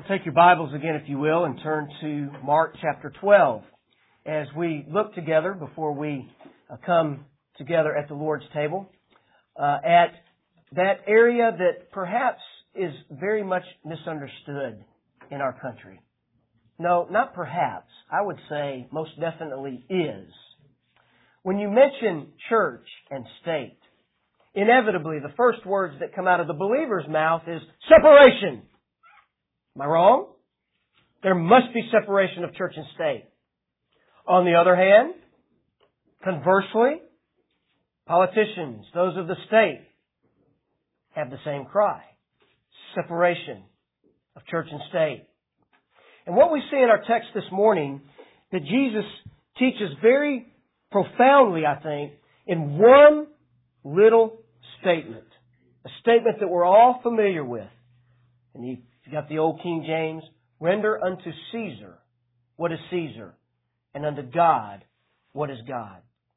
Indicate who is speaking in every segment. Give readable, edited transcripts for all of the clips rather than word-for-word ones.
Speaker 1: Well, take your Bibles again, if you will, and turn to Mark chapter 12. As we look together before we come together at the Lord's table, at that area that perhaps is very much misunderstood in our country. No, not perhaps. I would say most definitely is. When you mention church and state, inevitably the first words that come out of the believer's mouth is separation. Am I wrong? There must be separation of church and state. On the other hand, conversely, politicians, those of the state, have the same cry. Separation of church and state. And what we see in our text this morning, that Jesus teaches very profoundly, I think, in one little statement. A statement that we're all familiar with. And you got the old King James, render unto Caesar what is Caesar, and unto God what is God.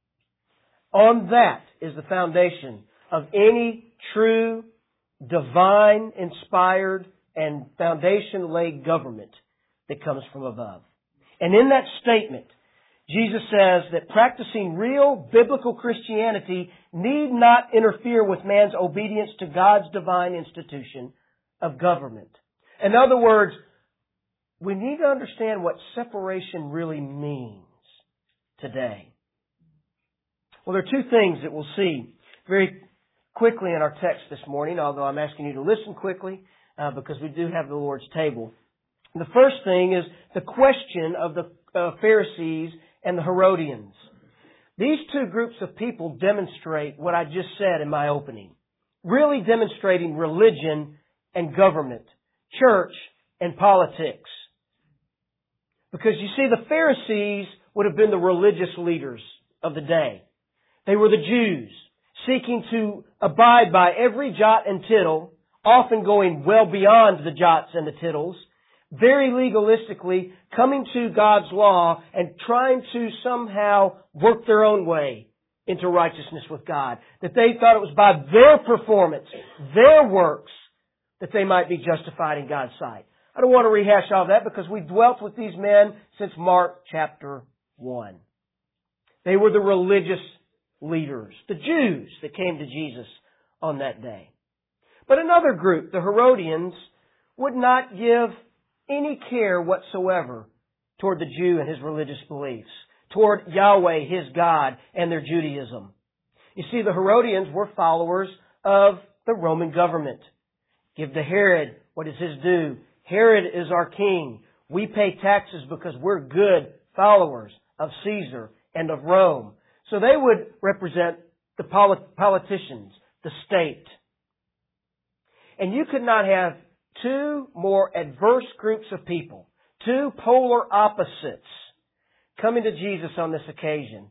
Speaker 1: On that is the foundation of any true, divine, inspired, and foundation-laid government that comes from above. And in that statement, Jesus says that practicing real biblical Christianity need not interfere with man's obedience to God's divine institution of government. In other words, we need to understand what separation really means today. Well, there are two things that we'll see very quickly in our text this morning, although I'm asking you to listen quickly because we do have the Lord's table. The first thing is the question of the Pharisees and the Herodians. These two groups of people demonstrate what I just said in my opening, really demonstrating religion and government, church and politics. Because you see, the Pharisees would have been the religious leaders of the day. They were the Jews, seeking to abide by every jot and tittle, often going well beyond the jots and the tittles, very legalistically coming to God's law and trying to somehow work their own way into righteousness with God. That they thought it was by their performance, their works, that they might be justified in God's sight. I don't want to rehash all that because we've dwelt with these men since Mark chapter 1. They were the religious leaders, the Jews that came to Jesus on that day. But another group, the Herodians, would not give any care whatsoever toward the Jew and his religious beliefs, toward Yahweh, his God, and their Judaism. You see, the Herodians were followers of the Roman government. Give to Herod what is his due. Herod is our king. We pay taxes because we're good followers of Caesar and of Rome. So they would represent the politicians, the state. And you could not have two more adverse groups of people, two polar opposites, coming to Jesus on this occasion.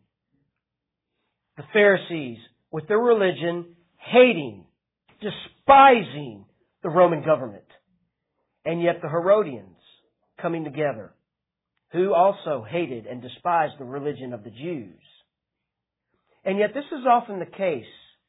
Speaker 1: The Pharisees, with their religion, hating, despising the Roman government. And yet the Herodians coming together, who also hated and despised the religion of the Jews. And yet this is often the case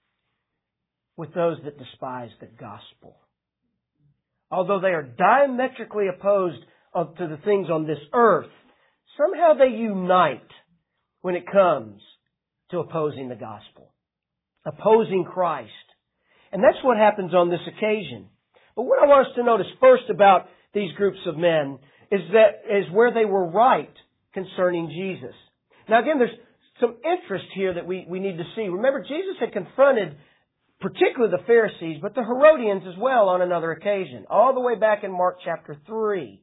Speaker 1: with those that despise the gospel. Although they are diametrically opposed to the things on this earth, somehow they unite when it comes to opposing the gospel, opposing Christ. And that's what happens on this occasion. But what I want us to notice first about these groups of men is where they were right concerning Jesus. Now again, there's some interest here that we need to see. Remember, Jesus had confronted particularly the Pharisees, but the Herodians as well on another occasion, all the way back in Mark chapter 3.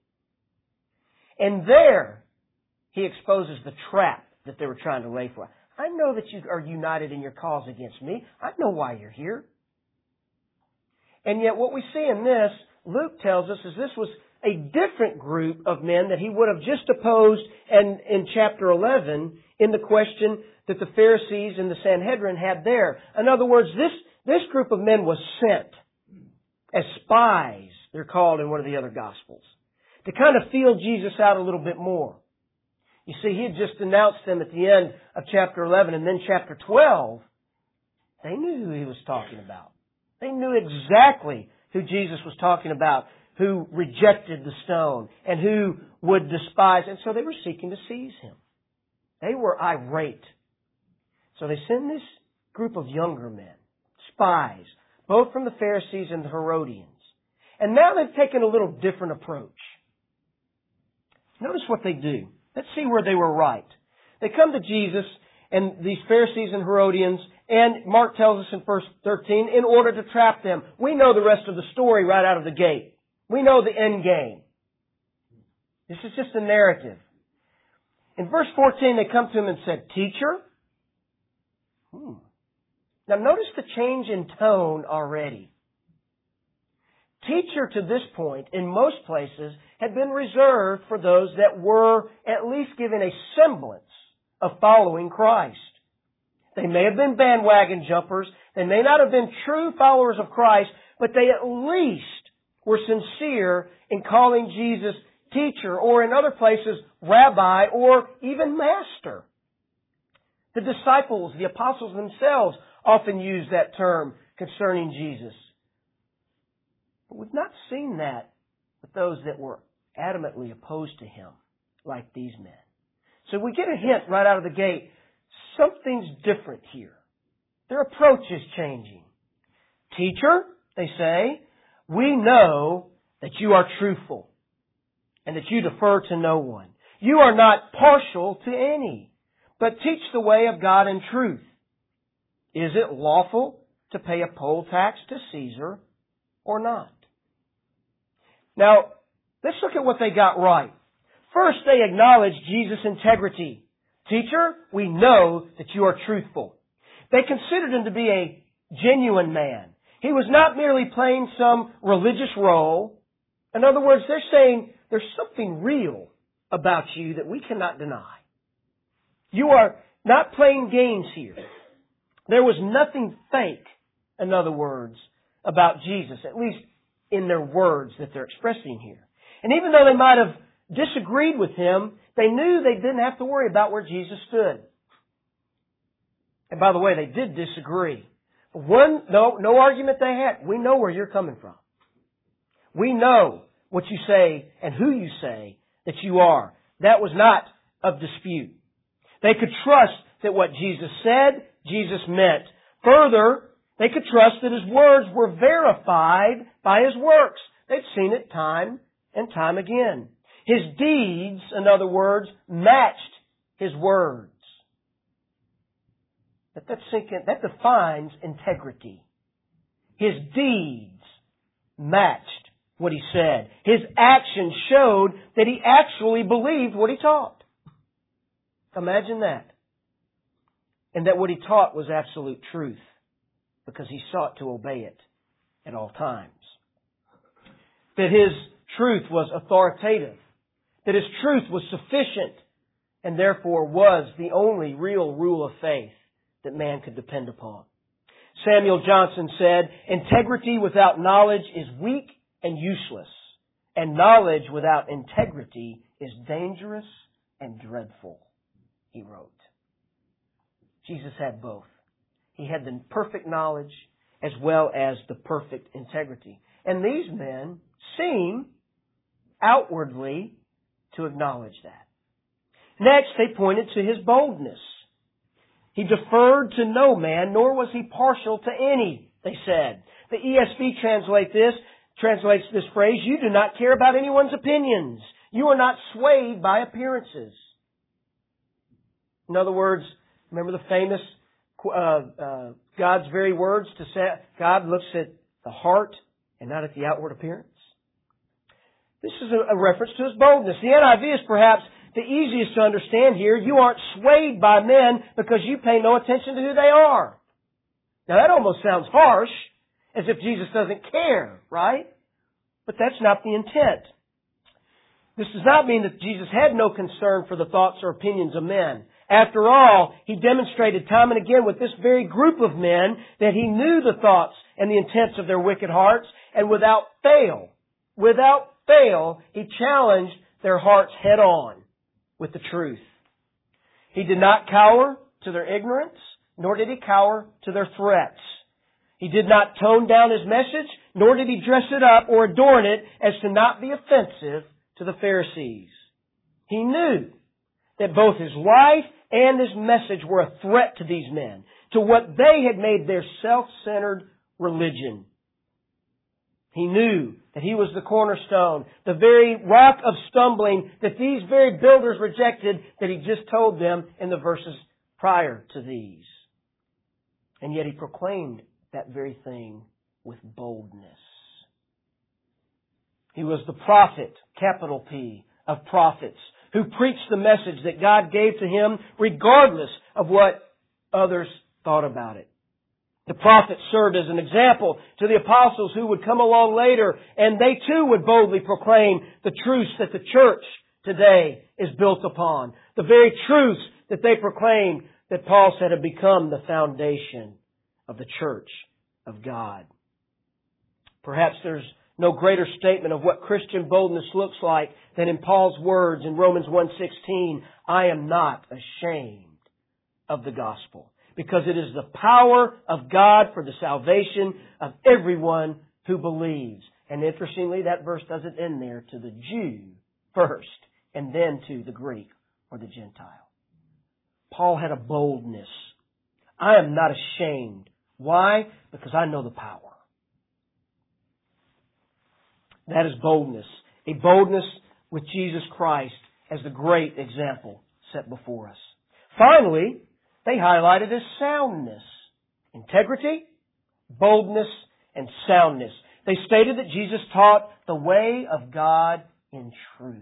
Speaker 1: And there, He exposes the trap that they were trying to lay for. I know that you are united in your cause against me. I know why you're here. And yet what we see in this, Luke tells us, is this was a different group of men that he would have just opposed in chapter 11 in the question that the Pharisees and the Sanhedrin had there. In other words, this group of men was sent as spies, they're called in one of the other Gospels, to kind of feel Jesus out a little bit more. You see, he had just announced them at the end of chapter 11, and then chapter 12, they knew who he was talking about. They knew exactly who Jesus was talking about who rejected the stone and who would despise. And so they were seeking to seize him. They were irate. So they send this group of younger men, spies, both from the Pharisees and the Herodians. And now they've taken a little different approach. Notice what they do. Let's see where they were right. They come to Jesus and these Pharisees and Herodians, and Mark tells us in verse 13, in order to trap them. We know the rest of the story right out of the gate. We know the end game. This is just a narrative. In verse 14, they come to him and said, Teacher? Now notice the change in tone already. Teacher to this point, in most places, had been reserved for those that were at least given a semblance of following Christ. They may have been bandwagon jumpers. They may not have been true followers of Christ, but they at least were sincere in calling Jesus teacher, or in other places, rabbi, or even master. The disciples, the apostles themselves, often use that term concerning Jesus. But we've not seen that with those that were adamantly opposed to Him, like these men. So we get a hint right out of the gate, something's different here. Their approach is changing. Teacher, they say, we know that you are truthful and that you defer to no one. You are not partial to any, but teach the way of God in truth. Is it lawful to pay a poll tax to Caesar or not? Now, let's look at what they got right. First, they acknowledge Jesus' integrity. Teacher, we know that you are truthful. They considered him to be a genuine man. He was not merely playing some religious role. In other words, they're saying there's something real about you that we cannot deny. You are not playing games here. There was nothing fake, in other words, about Jesus, at least in their words that they're expressing here. And even though they might have disagreed with him, they knew they didn't have to worry about where Jesus stood. And by the way, they did disagree. No argument they had. We know where you're coming from. We know what you say and who you say that you are. That was not of dispute. They could trust that what Jesus said, Jesus meant. Further, they could trust that His words were verified by His works. They'd seen it time and time again. His deeds, in other words, matched His words. Let that sink in. That defines integrity. His deeds matched what He said. His actions showed that He actually believed what He taught. Imagine that. And that what He taught was absolute truth, because He sought to obey it at all times. That His truth was authoritative. That His truth was sufficient, and therefore was the only real rule of faith that man could depend upon. Samuel Johnson said, integrity without knowledge is weak and useless, and knowledge without integrity is dangerous and dreadful, he wrote. Jesus had both. He had the perfect knowledge as well as the perfect integrity. And these men seem outwardly to acknowledge that. Next, they pointed to His boldness. He deferred to no man, nor was He partial to any, they said. The ESV translates this phrase, you do not care about anyone's opinions. You are not swayed by appearances. In other words, remember the famous God's very words to say, God looks at the heart and not at the outward appearance? This is a reference to His boldness. The NIV is perhaps the easiest to understand here. You aren't swayed by men because you pay no attention to who they are. Now that almost sounds harsh, as if Jesus doesn't care, right? But that's not the intent. This does not mean that Jesus had no concern for the thoughts or opinions of men. After all, He demonstrated time and again with this very group of men that He knew the thoughts and the intents of their wicked hearts, and without fail, He challenged their hearts head on with the truth. He did not cower to their ignorance, nor did He cower to their threats. He did not tone down His message, nor did he dress it up or adorn it as to not be offensive to the Pharisees. He knew that both his life and his message were a threat to these men, to what they had made their self-centered religion. He knew that he was the cornerstone, the very rock of stumbling that these very builders rejected, that he just told them in the verses prior to these. And yet he proclaimed that very thing with boldness. He was the prophet, capital P, of prophets, who preached the message that God gave to him regardless of what others thought about it. The prophets served as an example to the apostles who would come along later, and they too would boldly proclaim the truths that the church today is built upon. The very truths that they proclaimed that Paul said have become the foundation of the church of God. Perhaps there's no greater statement of what Christian boldness looks like than in Paul's words in Romans 1:16, I am not ashamed of the gospel, because it is the power of God for the salvation of everyone who believes. And interestingly, that verse doesn't end there, to the Jew first, and then to the Greek or the Gentile. Paul had a boldness. I am not ashamed. Why? Because I know the power. That is boldness. A boldness with Jesus Christ as the great example set before us. Finally, they highlighted his soundness. Integrity, boldness, and soundness. They stated that Jesus taught the way of God in truth.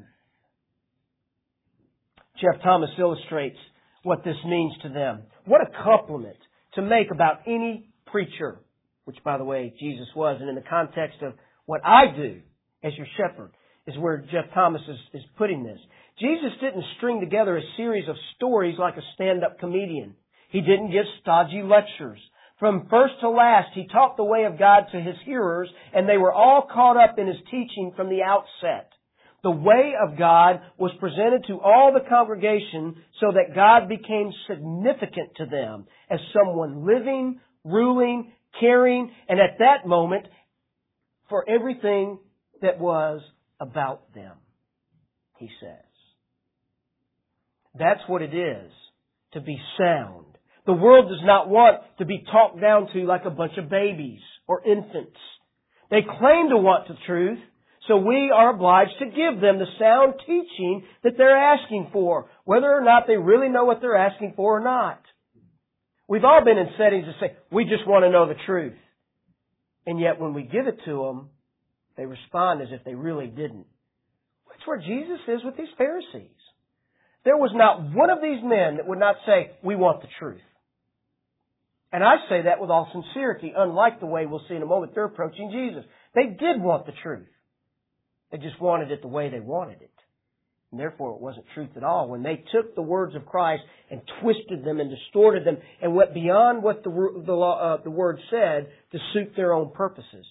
Speaker 1: Jeff Thomas illustrates what this means to them. What a compliment to make about any preacher, which, by the way, Jesus was. And in the context of what I do as your shepherd is where Jeff Thomas is putting this. Jesus didn't string together a series of stories like a stand-up comedian. He didn't give stodgy lectures. From first to last, he taught the way of God to his hearers, and they were all caught up in his teaching from the outset. The way of God was presented to all the congregation so that God became significant to them as someone living, ruling, caring, and at that moment, for everything that was about them, he says. That's what it is to be sound. The world does not want to be talked down to like a bunch of babies or infants. They claim to want the truth, so we are obliged to give them the sound teaching that they're asking for, whether or not they really know what they're asking for or not. We've all been in settings that say, we just want to know the truth. And yet when we give it to them, they respond as if they really didn't. That's where Jesus is with these Pharisees. There was not one of these men that would not say, we want the truth. And I say that with all sincerity, unlike the way we'll see in a moment they're approaching Jesus. They did want the truth. They just wanted it the way they wanted it. And therefore it wasn't truth at all. When they took the words of Christ and twisted them and distorted them and went beyond what the Word said to suit their own purposes.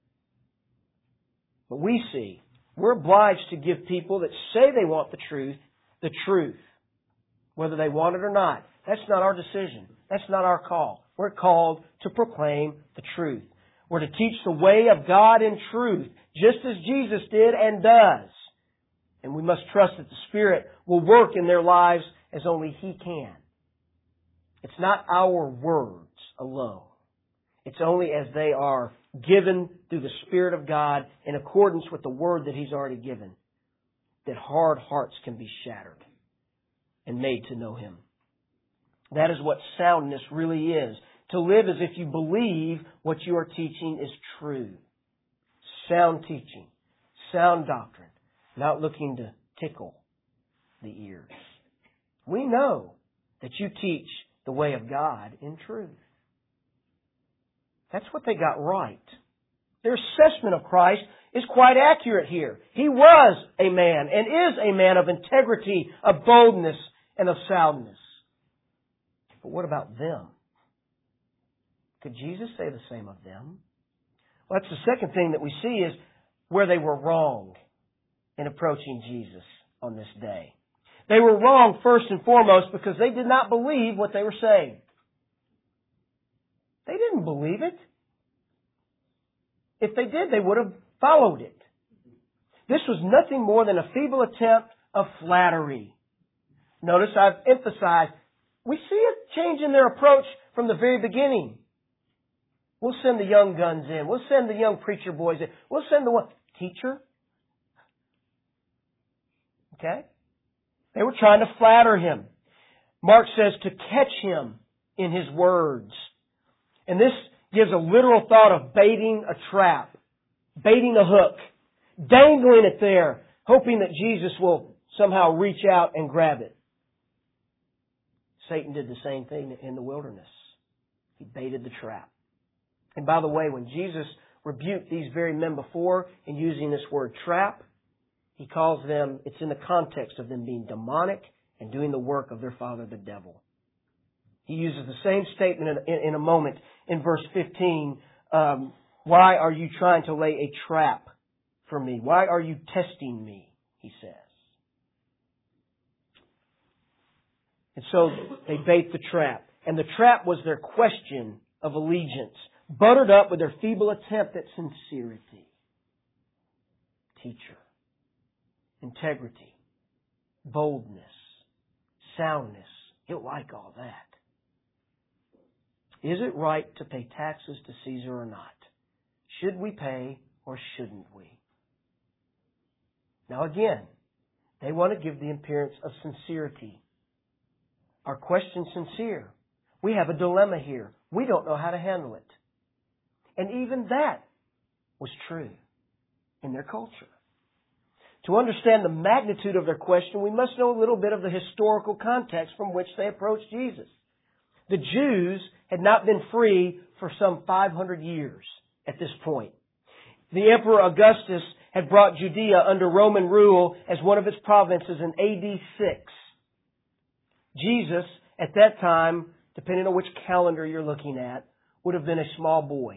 Speaker 1: But we see, we're obliged to give people that say they want the truth, whether they want it or not. That's not our decision. That's not our call. We're called to proclaim the truth. We're to teach the way of God in truth, just as Jesus did and does. And we must trust that the Spirit will work in their lives as only He can. It's not our words alone. It's only as they are given through the Spirit of God in accordance with the Word that He's already given, that hard hearts can be shattered and made to know Him. That is what soundness really is. To live as if you believe what you are teaching is true. Sound teaching. Sound doctrine. Not looking to tickle the ears. We know that you teach the way of God in truth. That's what they got right. Their assessment of Christ is quite accurate here. He was a man and is a man of integrity, of boldness, and of soundness. But what about them? Could Jesus say the same of them? Well, that's the second thing that we see is where they were wrong in approaching Jesus on this day. They were wrong first and foremost because they did not believe what they were saying. They didn't believe it. If they did, they would have followed it. This was nothing more than a feeble attempt of flattery. Notice I've emphasized, we see a change in their approach from the very beginning. We'll send the young guns in. We'll send the young preacher boys in. We'll send the one. Teacher? Okay? They were trying to flatter him. Mark says to catch him in his words. And this gives a literal thought of baiting a trap, baiting a hook, dangling it there, hoping that Jesus will somehow reach out and grab it. Satan did the same thing in the wilderness. He baited the trap. And by the way, when Jesus rebuked these very men before in using this word trap, He calls them, it's in the context of them being demonic and doing the work of their father, the devil. He uses the same statement in a moment in verse 15. Why are you trying to lay a trap for me? Why are you testing me? He says. And so they bait the trap. And the trap was their question of allegiance, buttered up with their feeble attempt at sincerity. Teacher, integrity, boldness, soundness. He'll like all that. Is it right to pay taxes to Caesar or not? Should we pay or shouldn't we? Now again, they want to give the appearance of sincerity. Our question's sincere. We have a dilemma here. We don't know how to handle it. And even that was true in their culture. To understand the magnitude of their question, we must know a little bit of the historical context from which they approached Jesus. The Jews had not been free for some 500 years at this point. The Emperor Augustus had brought Judea under Roman rule as one of its provinces in AD 6. Jesus, at that time, depending on which calendar you're looking at, would have been a small boy.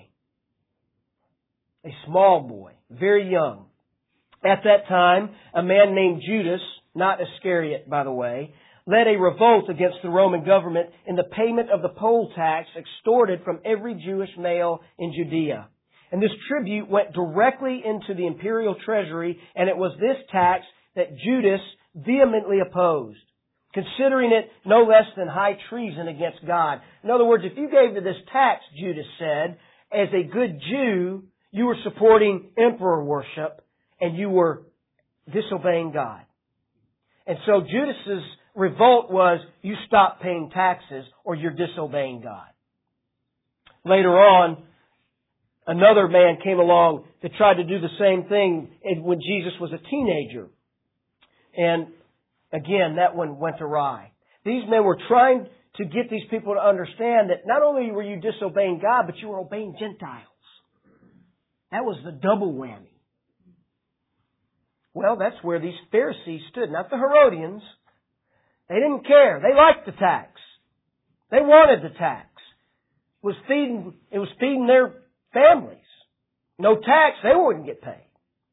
Speaker 1: A small boy, very young. At that time, a man named Judas, not Iscariot, by the way, led a revolt against the Roman government in the payment of the poll tax extorted from every Jewish male in Judea. And this tribute went directly into the imperial treasury, and it was this tax that Judas vehemently opposed, considering it no less than high treason against God. In other words, if you gave to this tax, Judas said, as a good Jew, you were supporting emperor worship, and you were disobeying God. And so Judas's revolt was, you stop paying taxes or you're disobeying God. Later on, another man came along that tried to do the same thing when Jesus was a teenager. And again, that one went awry. These men were trying to get these people to understand that not only were you disobeying God, but you were obeying Gentiles. That was the double whammy. Well, that's where these Pharisees stood, not the Herodians. They didn't care. They liked the tax. They wanted the tax. It was feeding their families. No tax, they wouldn't get paid.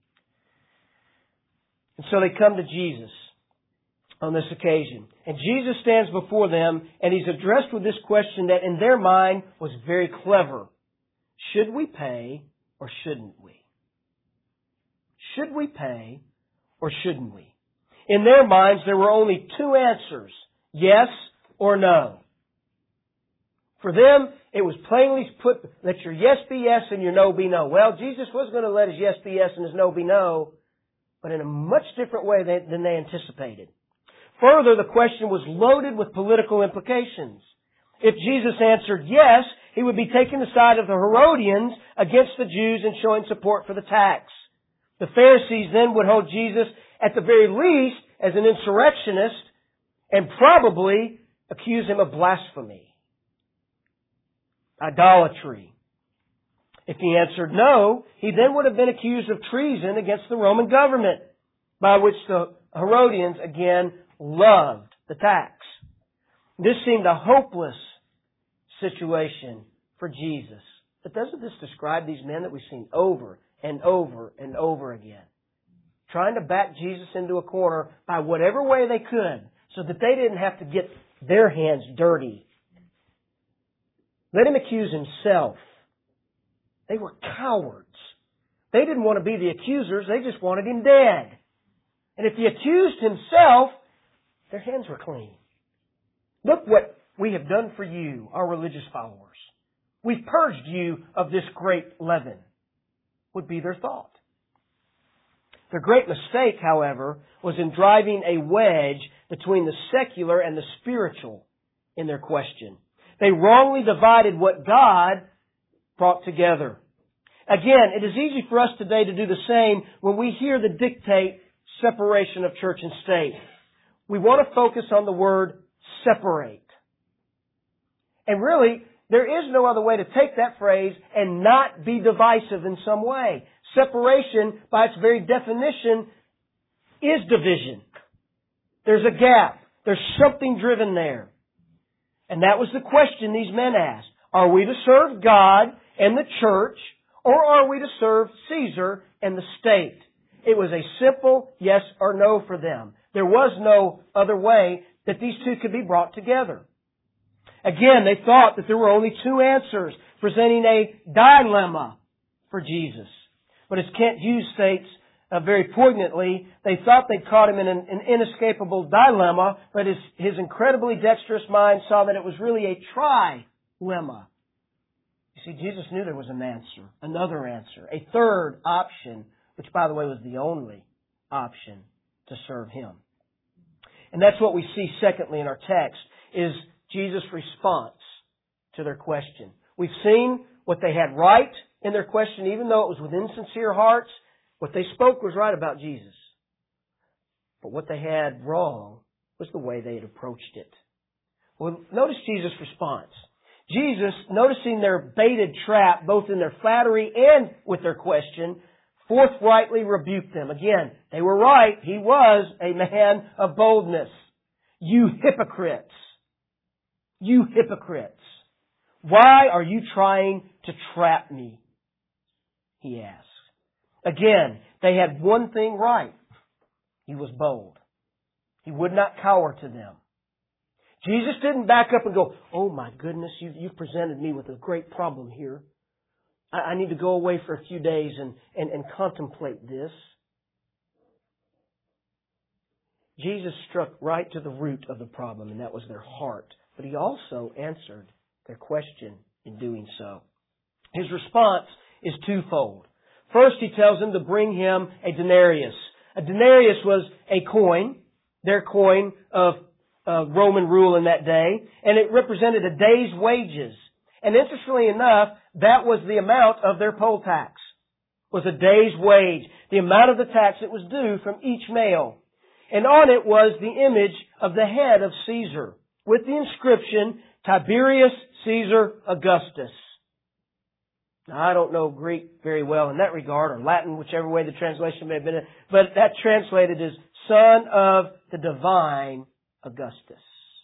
Speaker 1: And so they come to Jesus on this occasion. And Jesus stands before them, and He's addressed with this question that in their mind was very clever. Should we pay or shouldn't we? Should we pay or shouldn't we? In their minds, there were only two answers, yes or no. For them, it was plainly put, let your yes be yes and your no be no. Well, Jesus was going to let His yes be yes and His no be no, but in a much different way than they anticipated. Further, the question was loaded with political implications. If Jesus answered yes, He would be taking the side of the Herodians against the Jews and showing support for the tax. The Pharisees then would hold Jesus at the very least as an insurrectionist and probably accuse Him of blasphemy, idolatry. If He answered no, He then would have been accused of treason against the Roman government, by which the Herodians again loved the tax. This seemed a hopeless situation for Jesus. But doesn't this describe these men that we've seen over and over and over again? Trying to back Jesus into a corner by whatever way they could so that they didn't have to get their hands dirty. Let Him accuse Himself. They were cowards They didn't want to be the accusers. They just wanted Him dead. And if He accused Himself, their hands were clean. Look what we have done for you, our religious followers. We've purged you of this great leaven, would be their thought. Their great mistake, however, was in driving a wedge between the secular and the spiritual in their question. They wrongly divided what God brought together. Again, it is easy for us today to do the same when we hear the dictate separation of church and state. We want to focus on the word separate. And really, there is no other way to take that phrase and not be divisive in some way. Separation, by its very definition, is division. There's a gap. There's something driven there. And that was the question these men asked. Are we to serve God and the church, or are we to serve Caesar and the state? It was a simple yes or no for them. There was no other way that these two could be brought together. Again, they thought that there were only two answers, presenting a dilemma for Jesus. But as Kent Hughes states very poignantly, they thought they'd caught him in an inescapable dilemma, but his incredibly dexterous mind saw that it was really a trilemma. You see, Jesus knew there was an answer, another answer, a third option, which, by the way, was the only option to serve Him. And that's what we see, secondly, in our text, is Jesus' response to their question. We've seen what they had right in their question, even though it was with insincere hearts. What they spoke was right about Jesus. But what they had wrong was the way they had approached it. Well, notice Jesus' response. Jesus, noticing their baited trap, both in their flattery and with their question, forthrightly rebuked them. Again, they were right. He was a man of boldness. You hypocrites! You hypocrites! Why are you trying to trap me? He asked. Again, they had one thing right. He was bold. He would not cower to them. Jesus didn't back up and go, oh my goodness, you've presented me with a great problem here. I need to go away for a few days and contemplate this. Jesus struck right to the root of the problem, and that was their heart. But He also answered their question in doing so. His response is twofold. First, He tells them to bring Him a denarius. A denarius was a coin, their coin of Roman rule in that day, and it represented a day's wages. And interestingly enough, that was the amount of their poll tax, was a day's wage, the amount of the tax that was due from each male. And on it was the image of the head of Caesar, with the inscription, Tiberius Caesar Augustus. Now, I don't know Greek very well in that regard, or Latin, whichever way the translation may have been, but that translated as Son of the Divine Augustus.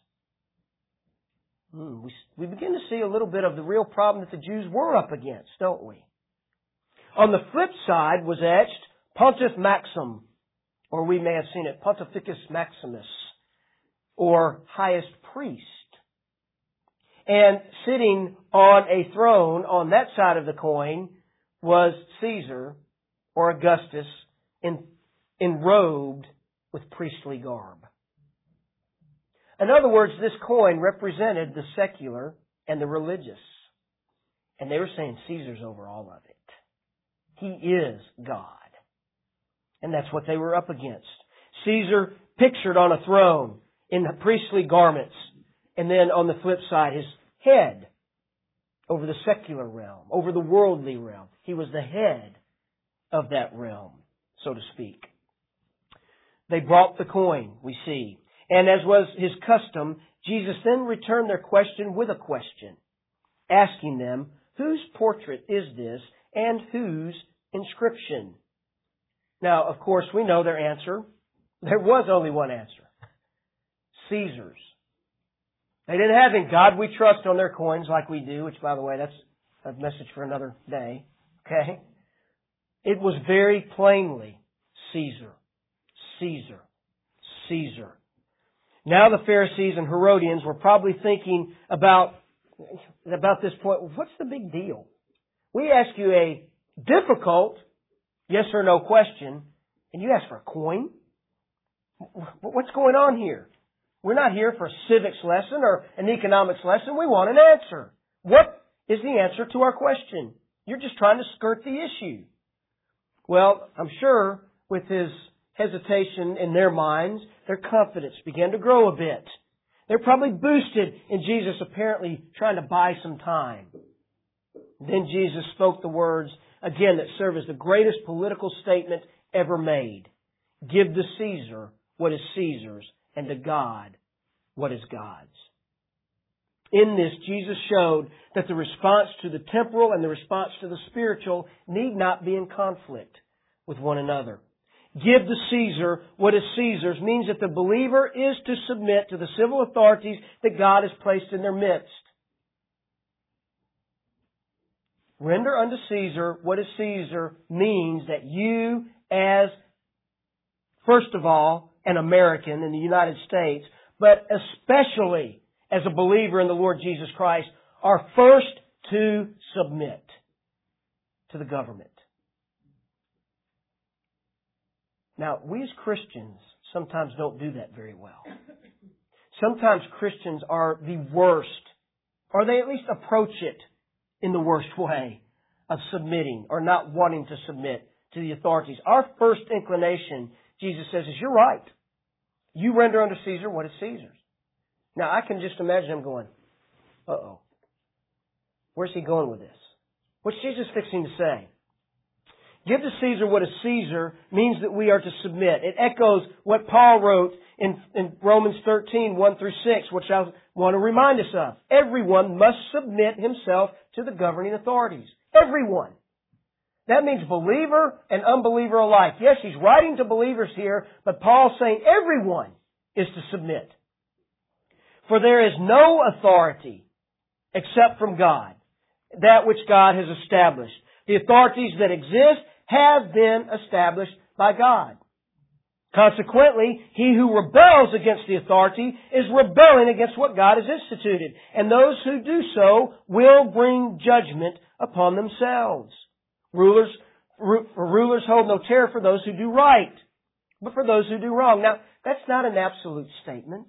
Speaker 1: We begin to see a little bit of the real problem that the Jews were up against, don't we? On the flip side was etched Pontiff Maxim, or we may have seen it, Pontificus Maximus, or highest priest. And sitting on a throne on that side of the coin was Caesar, or Augustus, enrobed with priestly garb. In other words, this coin represented the secular and the religious. And they were saying Caesar's over all of it. He is God. And that's what they were up against. Caesar pictured on a throne in the priestly garments. And then on the flip side, his head over the secular realm, over the worldly realm. He was the head of that realm, so to speak. They brought the coin, we see. And as was His custom, Jesus then returned their question with a question, asking them, whose portrait is this and whose inscription? Now, of course, we know their answer. There was only one answer. Caesar's. They didn't have "In God We Trust" on their coins like we do, which, by the way, that's a message for another day. Okay? It was very plainly Caesar, Caesar, Caesar. Now the Pharisees and Herodians were probably thinking about this point, what's the big deal? We ask you a difficult yes or no question, and you ask for a coin? What's going on here? We're not here for a civics lesson or an economics lesson. We want an answer. What is the answer to our question? You're just trying to skirt the issue. Well, I'm sure with his hesitation in their minds, their confidence began to grow a bit. They're probably boosted in Jesus apparently trying to buy some time. Then Jesus spoke the words, again, that serve as the greatest political statement ever made. Give to Caesar what is Caesar's, and to God what is God's. In this, Jesus showed that the response to the temporal and the response to the spiritual need not be in conflict with one another. Give to Caesar what is Caesar's means that the believer is to submit to the civil authorities that God has placed in their midst. Render unto Caesar what is Caesar means that you, as, first of all, an American in the United States, but especially as a believer in the Lord Jesus Christ, are first to submit to the government. Now, we as Christians sometimes don't do that very well. Sometimes Christians are the worst, or they at least approach it in the worst way of submitting or not wanting to submit to the authorities. Our first inclination, Jesus says, is you're right. You render unto Caesar what is Caesar's. Now, I can just imagine him going, uh-oh. Where's he going with this? What's Jesus fixing to say? Give to Caesar what is Caesar means that we are to submit. It echoes what Paul wrote in Romans 13, 1 through 6, which I want to remind us of. Everyone must submit himself to the governing authorities. Everyone. That means believer and unbeliever alike. Yes, he's writing to believers here, but Paul's saying everyone is to submit. For there is no authority except from God, that which God has established. The authorities that exist have been established by God. Consequently, he who rebels against the authority is rebelling against what God has instituted. And those who do so will bring judgment upon themselves. Rulers hold no terror for those who do right, but for those who do wrong. Now, that's not an absolute statement.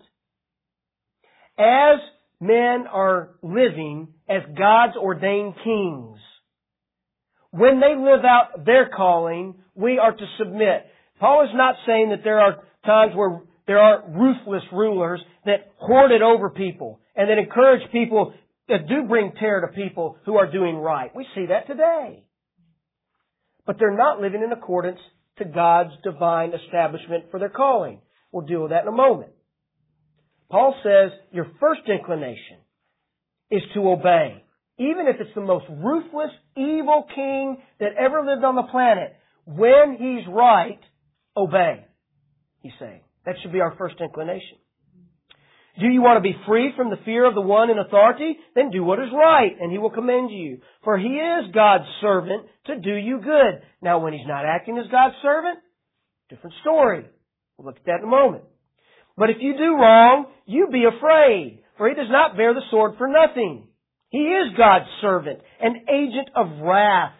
Speaker 1: As men are living as God's ordained kings, when they live out their calling, we are to submit. Paul is not saying that there are times where there are ruthless rulers that hoard it over people and that encourage people that do bring terror to people who are doing right. We see that today. But they're not living in accordance to God's divine establishment for their calling. We'll deal with that in a moment. Paul says your first inclination is to obey. Even if it's the most ruthless, evil king that ever lived on the planet, when he's right, obey, he's saying. That should be our first inclination. Do you want to be free from the fear of the one in authority? Then do what is right, and he will commend you. For he is God's servant to do you good. Now, when he's not acting as God's servant, different story. We'll look at that in a moment. But if you do wrong, you be afraid, for he does not bear the sword for nothing. He is God's servant, an agent of wrath.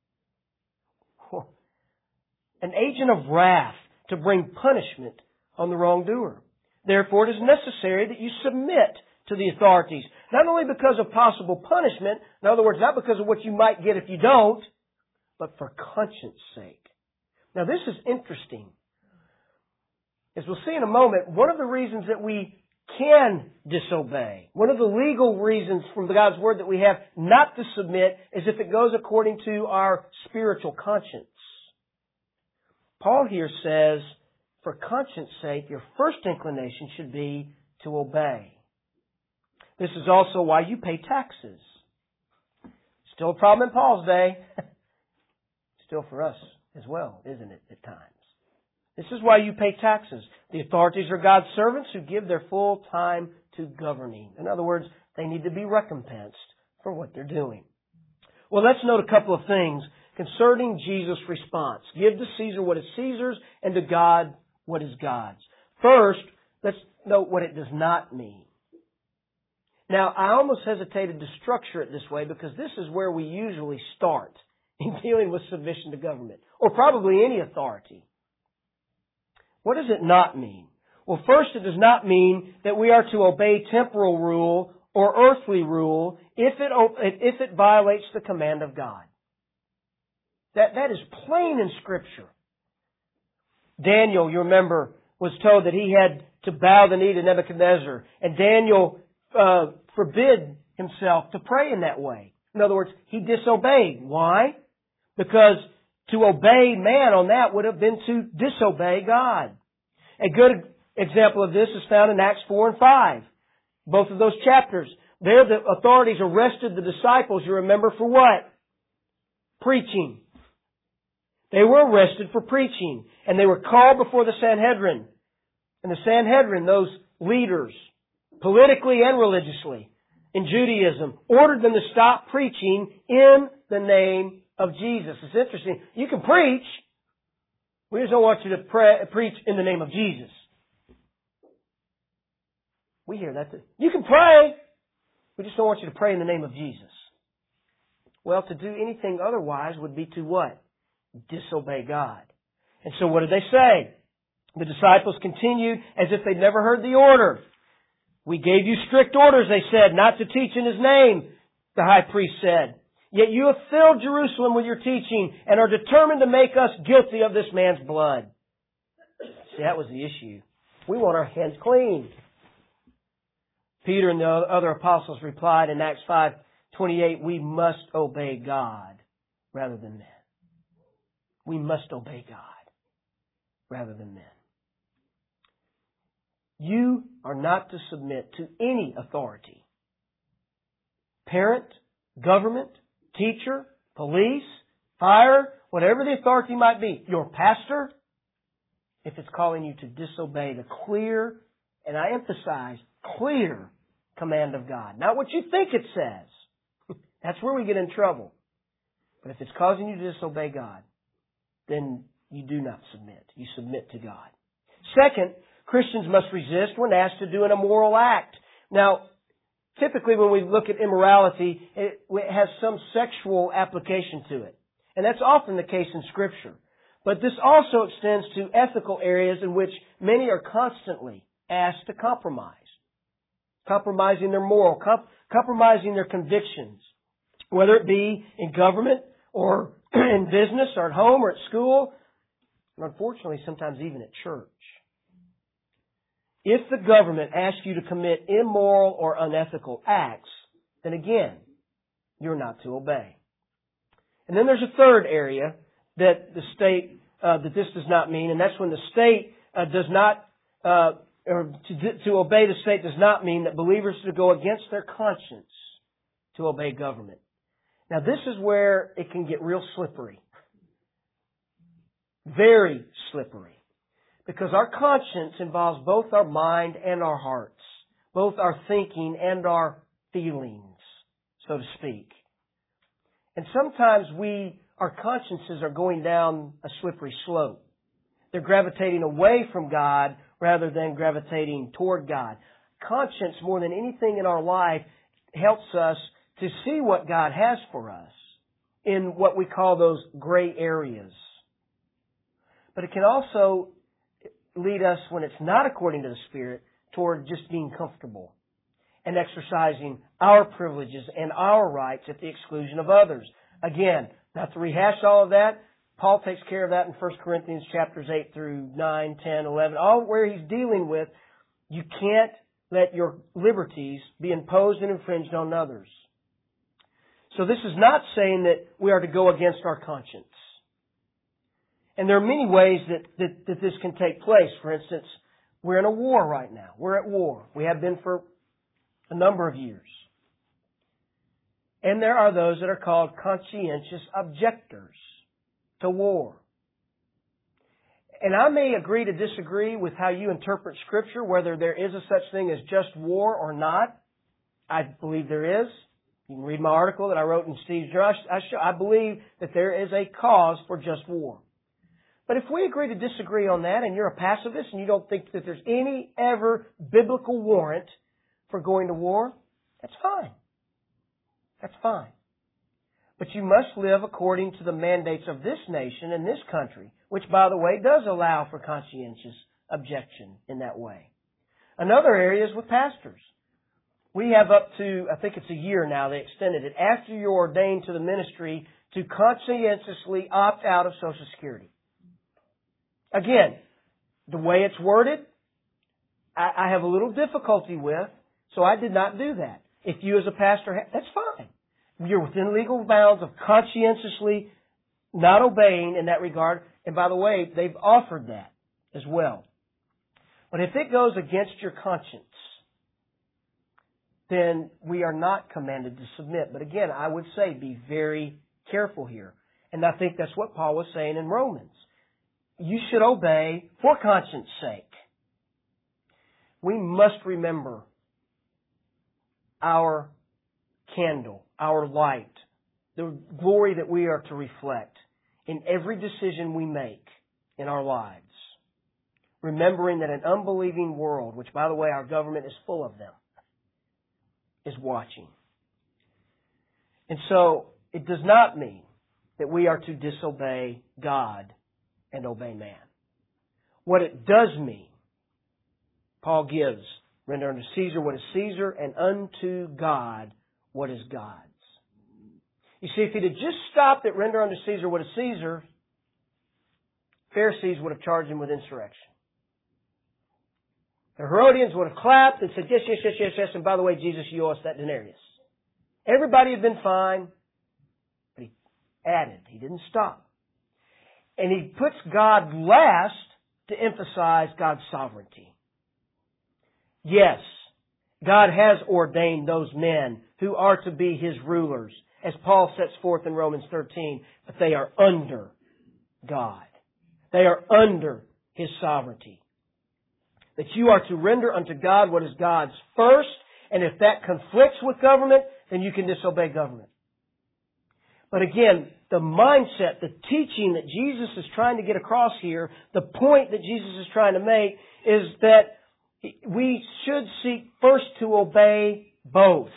Speaker 1: An agent of wrath to bring punishment on the wrongdoer. Therefore, it is necessary that you submit to the authorities, not only because of possible punishment, in other words, not because of what you might get if you don't, but for conscience sake. Now, this is interesting. As we'll see in a moment, one of the reasons that we can disobey, one of the legal reasons from God's Word that we have not to submit is if it goes according to our spiritual conscience. Paul here says, for conscience sake, your first inclination should be to obey. This is also why you pay taxes. Still a problem in Paul's day. Still for us as well, isn't it, at times? This is why you pay taxes. The authorities are God's servants who give their full time to governing. In other words, they need to be recompensed for what they're doing. Well, let's note a couple of things concerning Jesus' response. Give to Caesar what is Caesar's, and to God what is God's. First, let's note what it does not mean. Now, I almost hesitated to structure it this way because this is where we usually start in dealing with submission to government. or probably any authority. What does it not mean? Well, first, it does not mean that we are to obey temporal rule or earthly rule if it violates the command of God. That is plain in Scripture. Daniel, you remember, was told that he had to bow the knee to Nebuchadnezzar, and Daniel forbid himself to pray in that way. In other words, he disobeyed. Why? Because to obey man on that would have been to disobey God. A good example of this is found in Acts 4 and 5. Both of those chapters. There the authorities arrested the disciples, you remember, for what? Preaching. They were arrested for preaching. And they were called before the Sanhedrin. And the Sanhedrin, those leaders, politically and religiously, in Judaism, ordered them to stop preaching in the name of Jesus. It's interesting. You can preach. We just don't want you to preach in the name of Jesus. We hear that. You can pray. We just don't want you to pray in the name of Jesus. Well, to do anything otherwise would be to what? Disobey God. And so what did they say? The disciples continued as if they'd never heard the order. We gave you strict orders, they said, not to teach in His name, the high priest said. Yet you have filled Jerusalem with your teaching and are determined to make us guilty of this man's blood. See, that was the issue. We want our hands clean. Peter and the other apostles replied in Acts 5:28, we must obey God rather than men. We must obey God rather than men. You are not to submit to any authority. Parent, government, teacher, police, fire, whatever the authority might be. Your pastor, if it's calling you to disobey the clear, and I emphasize, clear command of God. Not what you think it says. That's where we get in trouble. But if it's causing you to disobey God, then you do not submit. You submit to God. Second, Christians must resist when asked to do an immoral act. Now, typically when we look at immorality, it has some sexual application to it. And that's often the case in Scripture. But this also extends to ethical areas in which many are constantly asked to compromise. Compromising their moral, compromising their convictions. Whether it be in government or in business or at home or at school, and unfortunately sometimes even at church. If the government asks you to commit immoral or unethical acts, then again, you're not to obey. And then there's a third area that the state, that this does not mean, and that's when the state does not, or to obey the state does not mean that believers are to go against their conscience to obey government. Now this is where it can get real slippery. Very slippery. Because our conscience involves both our mind and our hearts. Both our thinking and our feelings, so to speak. And sometimes our consciences are going down a slippery slope. They're gravitating away from God rather than gravitating toward God. Conscience, more than anything in our life, helps us to see what God has for us in what we call those gray areas. But it can also lead us, when it's not according to the Spirit, toward just being comfortable and exercising our privileges and our rights at the exclusion of others. Again, not to rehash all of that, Paul takes care of that in 1 Corinthians chapters 8 through 9, 10, 11, all where he's dealing with you can't let your liberties be imposed and infringed on others. So this is not saying that we are to go against our conscience. And there are many ways that this can take place. For instance, we're in a war right now. We're at war. We have been for a number of years. And there are those that are called conscientious objectors to war. And I may agree to disagree with how you interpret Scripture, whether there is a such thing as just war or not. I believe there is. You can read my article that I wrote in Steve's Journal. I believe that there is a cause for just war. But if we agree to disagree on that and you're a pacifist and you don't think that there's any ever biblical warrant for going to war, that's fine. That's fine. But you must live according to the mandates of this nation and this country, which, by the way, does allow for conscientious objection in that way. Another area is with pastors. We have up to, I think it's a year now, they extended it, after you're ordained to the ministry, to conscientiously opt out of Social Security. Again, the way it's worded, I have a little difficulty with, so I did not do that. If you as a pastor, that's fine. You're within legal bounds of conscientiously not obeying in that regard. And by the way, they've offered that as well. But if it goes against your conscience, then we are not commanded to submit. But again, I would say be very careful here. And I think that's what Paul was saying in Romans. You should obey for conscience sake. We must remember our candle, our light, the glory that we are to reflect in every decision we make in our lives. Remembering that an unbelieving world, which by the way our government is full of them, is watching. And so it does not mean that we are to disobey God and obey man. What it does mean, Paul gives, render unto Caesar what is Caesar, and unto God what is God's. You see, if he'd have just stopped at render unto Caesar what is Caesar, Pharisees would have charged him with insurrection. The Herodians would have clapped and said, yes, yes, yes, yes, yes, and by the way, Jesus, you owe us that denarius. Everybody had been fine, but he added, he didn't stop. And he puts God last to emphasize God's sovereignty. Yes, God has ordained those men who are to be His rulers, as Paul sets forth in Romans 13, but they are under God. They are under His sovereignty. That you are to render unto God what is God's first, and if that conflicts with government, then you can disobey government. But again, the mindset, the teaching that Jesus is trying to get across here, the point that Jesus is trying to make is that we should seek first to obey both.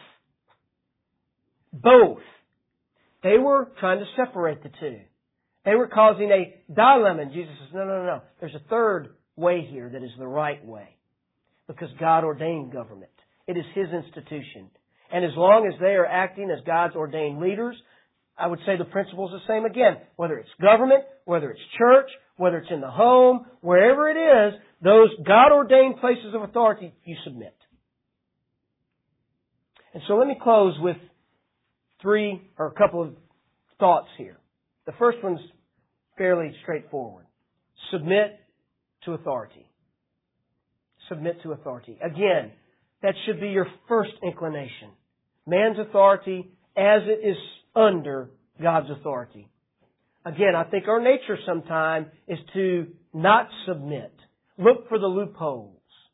Speaker 1: Both. They were trying to separate the two. They were causing a dilemma. And Jesus says, no. There's a third way here that is the right way. Because God ordained government. It is His institution. And as long as they are acting as God's ordained leaders, I would say the principle is the same again. Whether it's government, whether it's church, whether it's in the home, wherever it is, those God-ordained places of authority, you submit. And so let me close with a couple of thoughts here. The first one's fairly straightforward. Submit to authority. Submit to authority. Again, that should be your first inclination. Man's authority as it is under God's authority. Again, I think our nature sometimes is to not submit. Look for the loopholes.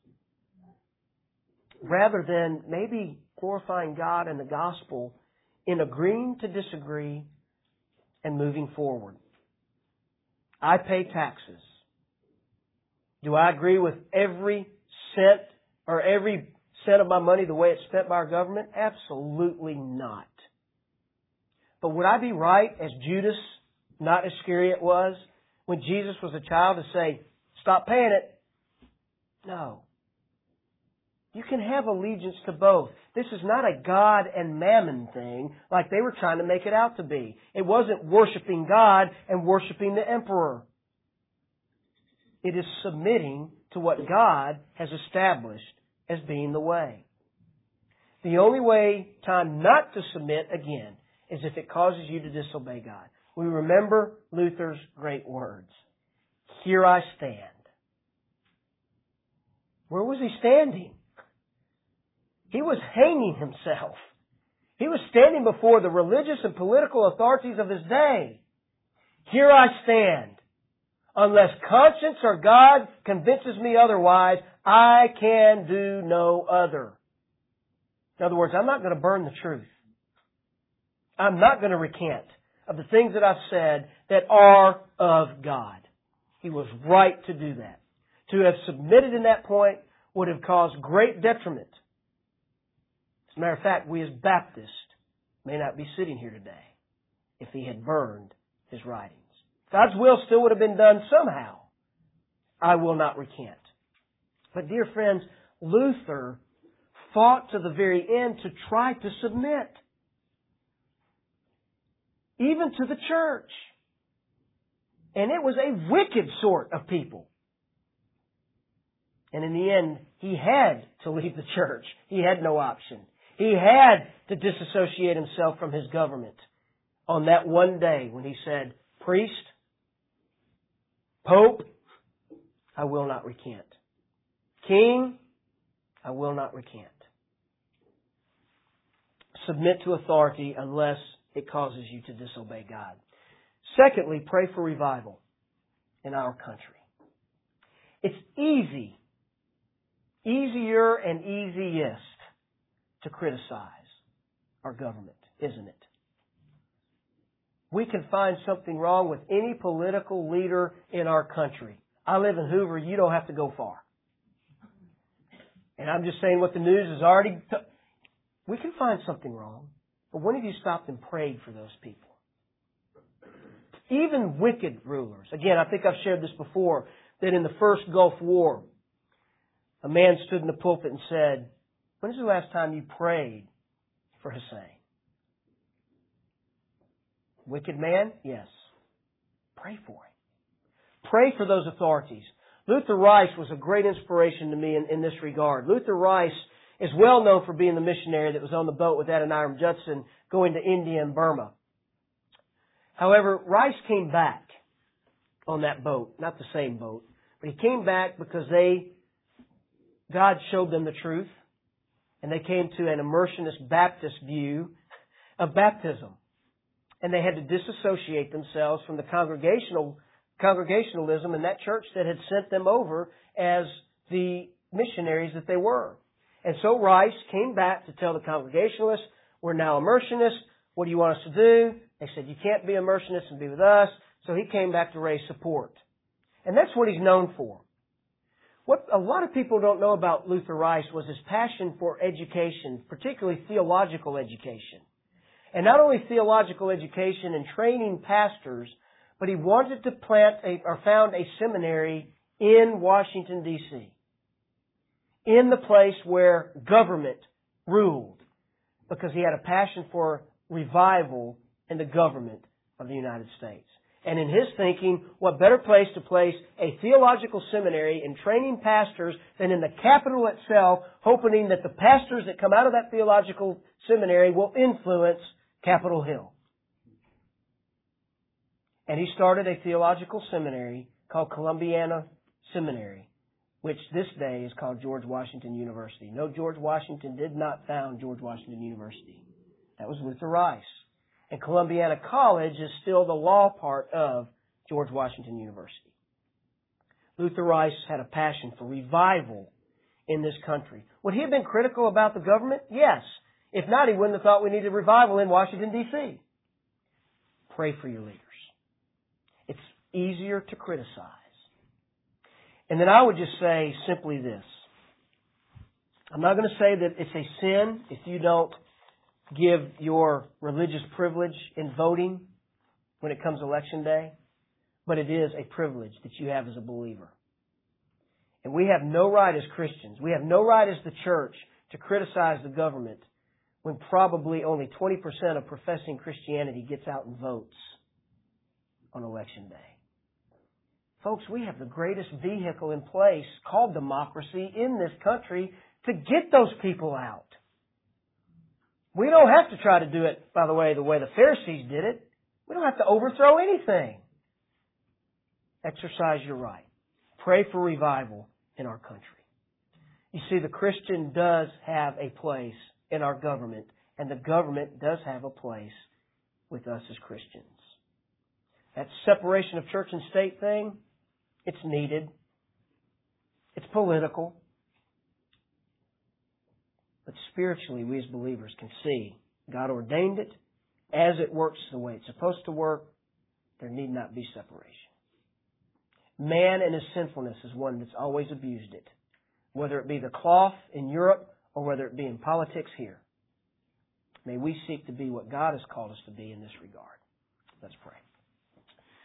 Speaker 1: Rather than maybe glorifying God and the gospel in agreeing to disagree and moving forward. I pay taxes. Do I agree with every cent or every cent of my money the way it's spent by our government? Absolutely not. But would I be right, as Judas, not Iscariot, was, when Jesus was a child, to say, stop paying it? No. You can have allegiance to both. This is not a God and mammon thing like they were trying to make it out to be. It wasn't worshiping God and worshiping the emperor. It is submitting to what God has established as being the way. The only time not to submit, again, is if it causes you to disobey God. We remember Luther's great words. Here I stand. Where was he standing? He was hanging himself. He was standing before the religious and political authorities of his day. Here I stand. Unless conscience or God convinces me otherwise, I can do no other. In other words, I'm not going to burn the truth. I'm not going to recant of the things that I've said that are of God. He was right to do that. To have submitted in that point would have caused great detriment. As a matter of fact, we as Baptists may not be sitting here today. if he had burned his writings. God's will still would have been done somehow. I will not recant. But dear friends, Luther fought to the very end to try to submit. Even to the church. And it was a wicked sort of people. And in the end, he had to leave the church. He had no option. He had to disassociate himself from his government on that one day when he said, priest, pope, I will not recant. King, I will not recant. Submit to authority unless it causes you to disobey God. Secondly, pray for revival in our country. It's easier and easiest to criticize our government, isn't it? We can find something wrong with any political leader in our country. I live in Hoover. You don't have to go far. And I'm just saying what the news has already... We can find something wrong. But when have you stopped and prayed for those people? Even wicked rulers. Again, I think I've shared this before, that in the first Gulf War, a man stood in the pulpit and said, when is the last time you prayed for Hussein? Wicked man? Yes. Pray for him. Pray for those authorities. Luther Rice was a great inspiration to me in this regard. Luther Rice is well known for being the missionary that was on the boat with Adoniram Judson going to India and Burma. However, Rice came back on that boat, not the same boat, but he came back because God showed them the truth, and they came to an immersionist Baptist view of baptism. And they had to disassociate themselves from the congregationalism in that church that had sent them over as the missionaries that they were. And so Rice came back to tell the Congregationalists, we're now immersionists. What do you want us to do? They said, you can't be immersionists and be with us. So he came back to raise support. And that's what he's known for. What a lot of people don't know about Luther Rice was his passion for education, particularly theological education. And not only theological education and training pastors, but he wanted to found a seminary in Washington, D.C., in the place where government ruled, because he had a passion for revival in the government of the United States. And in his thinking, what better place to place a theological seminary in training pastors than in the Capitol itself, hoping that the pastors that come out of that theological seminary will influence Capitol Hill. And he started a theological seminary called Columbiana Seminary, which this day is called George Washington University. No, George Washington did not found George Washington University. That was Luther Rice. And Columbiana College is still the law part of George Washington University. Luther Rice had a passion for revival in this country. Would he have been critical about the government? Yes. If not, he wouldn't have thought we needed revival in Washington, D.C. Pray for your leaders. It's easier to criticize. And then I would just say simply this. I'm not going to say that it's a sin if you don't give your religious privilege in voting when it comes election day, but it is a privilege that you have as a believer. And we have no right as Christians, we have no right as the church to criticize the government when probably only 20% of professing Christianity gets out and votes on election day. Folks, we have the greatest vehicle in place called democracy in this country to get those people out. We don't have to try to do it, by the way the Pharisees did it. We don't have to overthrow anything. Exercise your right. Pray for revival in our country. You see, the Christian does have a place in our government, and the government does have a place with us as Christians. That separation of church and state thing, it's needed. It's political. But spiritually, we as believers can see God ordained it. As it works the way it's supposed to work, there need not be separation. Man in his sinfulness is one that's always abused it, whether it be the cloth in Europe or whether it be in politics here. May we seek to be what God has called us to be in this regard. Let's pray.